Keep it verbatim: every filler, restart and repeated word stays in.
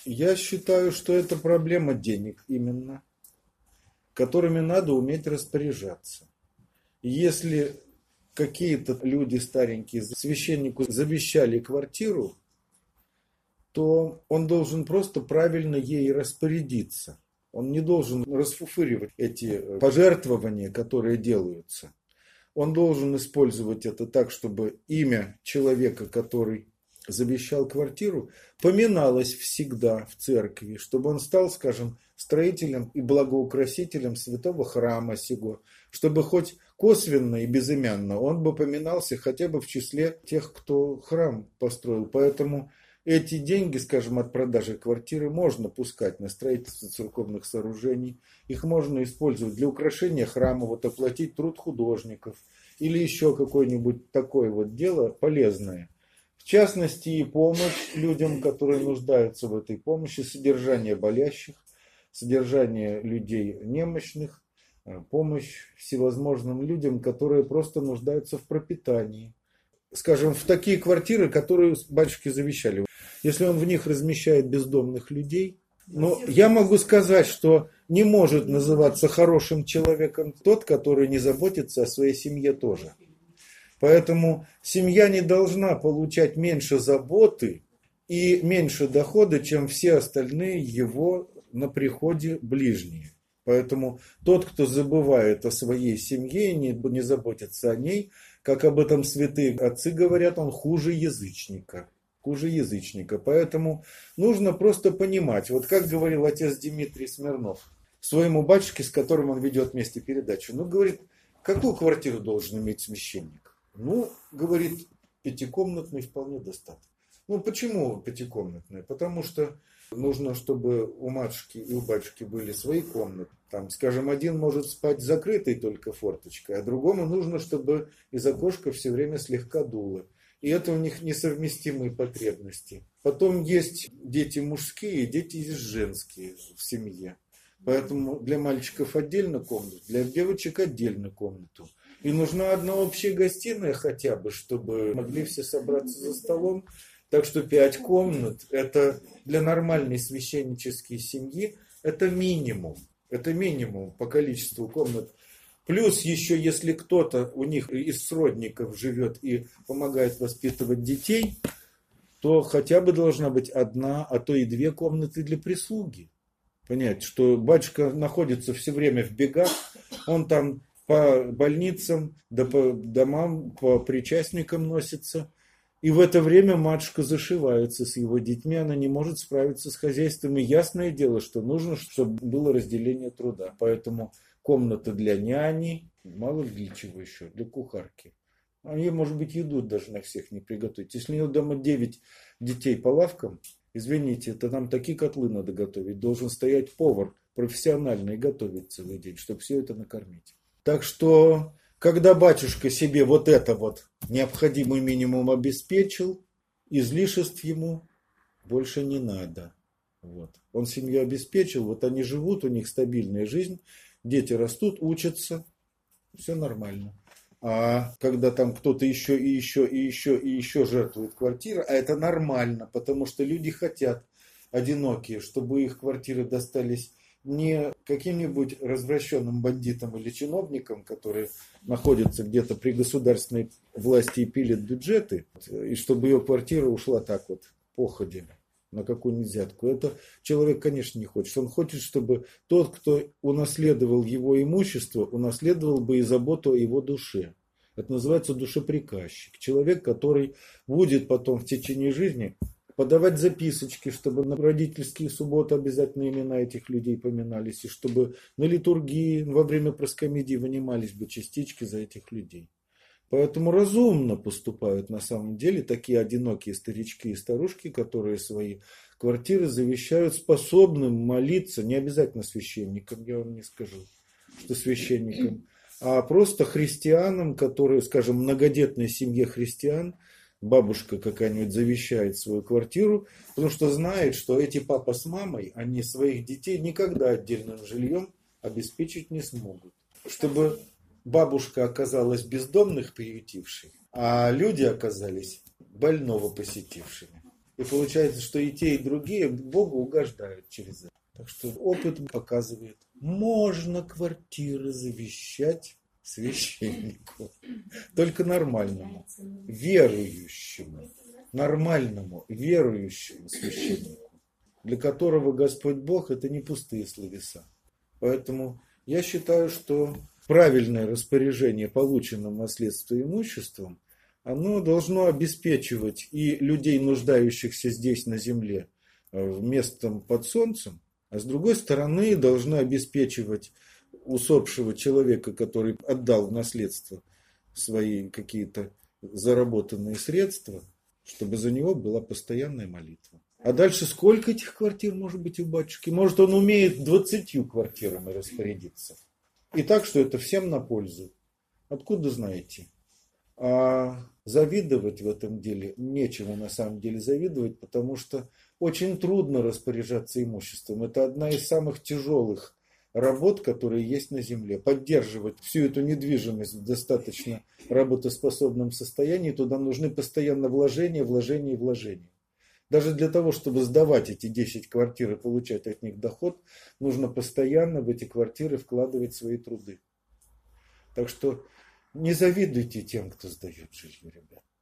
Я считаю, что это проблема денег именно, которыми надо уметь распоряжаться. Если какие-то люди старенькие священнику завещали квартиру, то он должен просто правильно ей распорядиться. Он не должен расфуфыривать эти пожертвования, которые делаются. Он должен использовать это так, чтобы имя человека, который завещал квартиру, поминалось всегда в церкви, чтобы он стал, скажем, строителем и благоукрасителем святого храма сего, чтобы хоть косвенно и безымянно он бы поминался хотя бы в числе тех, кто храм построил. Поэтому эти деньги, скажем, от продажи квартиры можно пускать на строительство церковных сооружений, их можно использовать для украшения храма, вот оплатить труд художников или еще какое-нибудь такое вот дело полезное. В частности, и помощь людям, которые нуждаются в этой помощи, содержание болящих, содержание людей немощных, помощь всевозможным людям, которые просто нуждаются в пропитании. Скажем, в такие квартиры, которые батюшки завещали. Если он в них размещает бездомных людей, но я могу сказать, что не может называться хорошим человеком тот, который не заботится о своей семье тоже. Поэтому семья не должна получать меньше заботы и меньше дохода, чем все остальные его на приходе ближние. Поэтому тот, кто забывает о своей семье и не, не заботится о ней, как об этом святые отцы говорят, он хуже язычника. Хуже язычника. Поэтому нужно просто понимать, вот как говорил отец Дмитрий Смирнов своему батюшке, с которым он ведет вместе передачу. Ну, говорит, какую квартиру должен иметь священник? Ну, говорит, пятикомнатную вполне достаточно. Ну, почему пятикомнатную? Потому что нужно, чтобы у матушки и у батюшки были свои комнаты. Там, скажем, один может спать закрытой только форточкой, а другому нужно, чтобы из окошка все время слегка дуло. И это у них несовместимые потребности. Потом есть дети мужские и дети женские в семье. Поэтому для мальчиков отдельно комната, для девочек отдельно комнату. И нужна одна общая гостиная хотя бы, чтобы могли все собраться за столом. Так что пять комнат, это для нормальной священнической семьи, это минимум. Это минимум по количеству комнат. Плюс еще, если кто-то у них из сродников живет и помогает воспитывать детей, то хотя бы должна быть одна, а то и две комнаты для прислуги. Понять, что батюшка находится все время в бегах, он там по больницам, да по домам, по причастникам носится. И в это время матушка зашивается с его детьми, она не может справиться с хозяйством. И ясное дело, что нужно, чтобы было разделение труда. Поэтому комната для няни, мало ли для чего еще, для кухарки. А ей, может быть, еду даже на всех не приготовить. Если у него дома девять детей по лавкам, извините, это нам такие котлы надо готовить. Должен стоять повар профессионально и готовить целый день, чтобы все это накормить. Так что, когда батюшка себе вот это вот необходимый минимум обеспечил, излишеств ему больше не надо. Вот. Он семью обеспечил, вот они живут, у них стабильная жизнь, дети растут, учатся, все нормально. А когда там кто-то еще и еще и еще и еще жертвует квартирой, а это нормально, потому что люди хотят, одинокие, чтобы их квартиры достались не каким-нибудь развращенным бандитам или чиновникам, которые находятся где-то при государственной власти и пилят бюджеты, и чтобы ее квартира ушла так вот, походе, на какую-нибудь взятку. Это человек, конечно, не хочет. Он хочет, чтобы тот, кто унаследовал его имущество, унаследовал бы и заботу о его душе. Это называется душеприказчик. Человек, который будет потом в течение жизни подавать записочки, чтобы на родительские субботы обязательно имена этих людей поминались, и чтобы на литургии во время проскомидии вынимались бы частички за этих людей. Поэтому разумно поступают на самом деле такие одинокие старички и старушки, которые свои квартиры завещают способным молиться, не обязательно священникам, я вам не скажу, что священникам, а просто христианам, которые, скажем, многодетной семье христиан, бабушка какая-нибудь завещает свою квартиру, потому что знает, что эти папа с мамой, они своих детей никогда отдельным жильем обеспечить не смогут. Чтобы бабушка оказалась бездомных приютившей, а люди оказались больного посетившими. И получается, что и те, и другие Богу угождают через это. Так что опыт показывает, можно квартиры завещать священнику. Только нормальному, верующему, нормальному, верующему священнику, для которого Господь Бог – это не пустые словеса. Поэтому я считаю, что правильное распоряжение полученным в наследство имуществом, оно должно обеспечивать и людей, нуждающихся здесь на земле, местом под солнцем, а с другой стороны должно обеспечивать усопшего человека, который отдал в наследство свои какие-то заработанные средства, чтобы за него была постоянная молитва. А дальше сколько этих квартир может быть у батюшки? Может, он умеет двадцатью квартирами распорядиться. И так, что это всем на пользу. Откуда знаете? А завидовать в этом деле нечему на самом деле завидовать, потому что очень трудно распоряжаться имуществом. Это одна из самых тяжелых работ, которые есть на земле. Поддерживать всю эту недвижимость в достаточно работоспособном состоянии, туда нужны постоянно вложения, вложения и вложения. Даже для того, чтобы сдавать эти десять квартир и получать от них доход, нужно постоянно в эти квартиры вкладывать свои труды. Так что не завидуйте тем, кто сдает жилье, ребят.